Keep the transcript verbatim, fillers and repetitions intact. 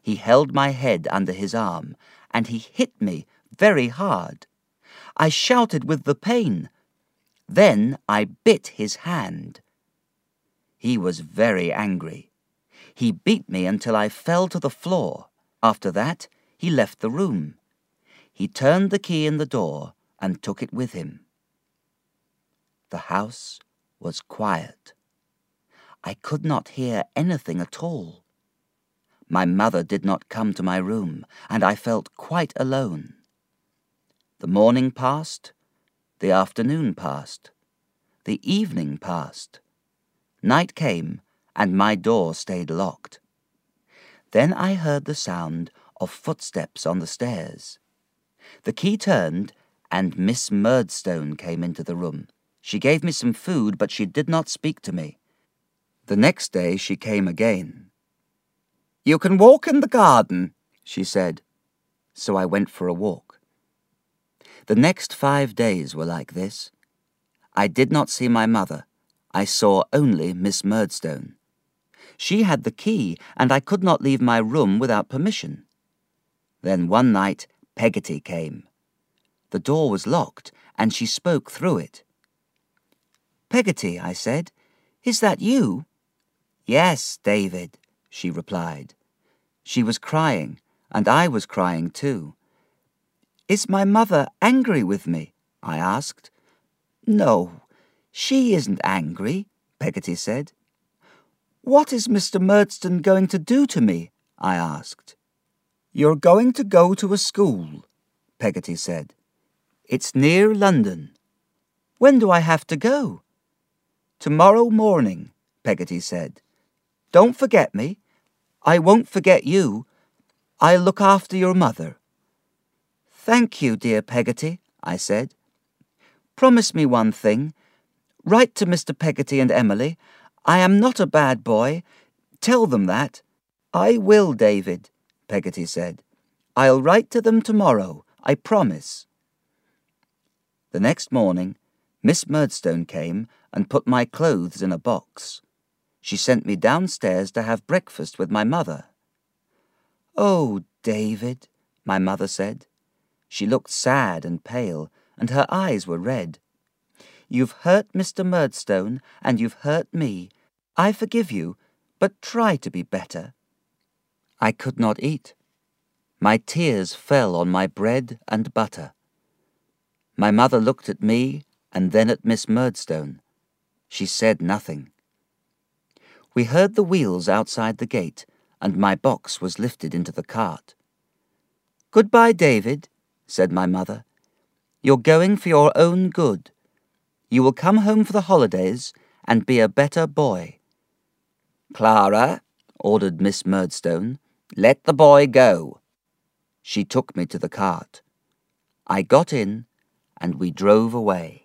He held my head under his arm, and he hit me very hard. I shouted with the pain. Then I bit his hand. He was very angry. He beat me until I fell to the floor. After that, he left the room. He turned the key in the door and took it with him. The house was quiet. I could not hear anything at all. My mother did not come to my room, and I felt quite alone. The morning passed, the afternoon passed, the evening passed. Night came, and my door stayed locked. Then I heard the sound of footsteps on the stairs. The key turned, and Miss Murdstone came into the room. She gave me some food, but she did not speak to me. The next day she came again. "You can walk in the garden," she said. So I went for a walk. The next five days were like this. I did not see my mother. I saw only Miss Murdstone. She had the key, and I could not leave my room without permission. Then one night Peggotty came. The door was locked, and she spoke through it. "Peggotty," I said, "is that you?" "Yes, David," she replied. She was crying, and I was crying too. "Is my mother angry with me?" I asked. "No, she isn't angry," Peggotty said. "What is Mister Murdstone going to do to me?" I asked. "You're going to go to a school," Peggotty said. "It's near London." "When do I have to go?" "Tomorrow morning," Peggotty said. "Don't forget me. I won't forget you. I'll look after your mother." "Thank you, dear Peggotty," I said. "Promise me one thing. Write to Mister Peggotty and Emily. I am not a bad boy. Tell them that." "I will, David," Peggotty said. "I'll write to them tomorrow, I promise." The next morning, Miss Murdstone came and put my clothes in a box. She sent me downstairs to have breakfast with my mother. "Oh, David," my mother said. She looked sad and pale, and her eyes were red. "You've hurt Mister Murdstone, and you've hurt me. I forgive you, but try to be better." I could not eat. My tears fell on my bread and butter. My mother looked at me and then at Miss Murdstone. She said nothing. We heard the wheels outside the gate, and my box was lifted into the cart. "Goodbye, David," said my mother. "You're going for your own good. You will come home for the holidays and be a better boy." "Clara," ordered Miss Murdstone, "let the boy go." She took me to the cart. I got in, and we drove away.